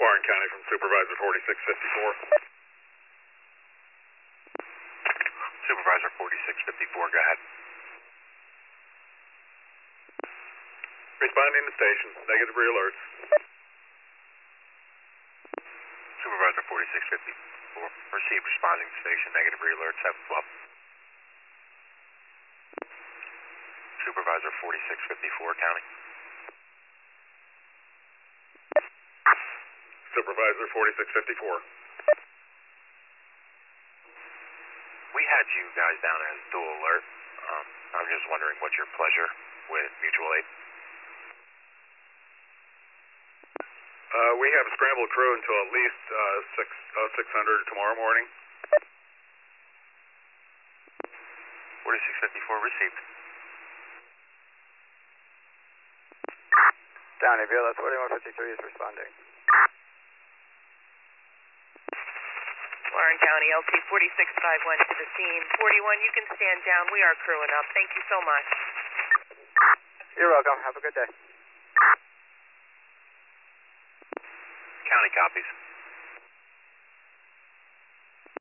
Warren County from Supervisor 4654. Supervisor 4654, go ahead. Responding to station, negative re-alerts. Supervisor 4654, received, responding to station, negative re-alert 712. Supervisor 4654, County. Supervisor 4654. We had you guys down as dual alert. I'm just wondering what's your pleasure with mutual aid? We have a scrambled crew until at least 600 tomorrow morning. 4654 received. County, Viola 4153 is responding. Warren County, LT 4651 to the scene. 41, you can stand down. We are crewing up. Thank you so much. You're welcome. Have a good day. County copies.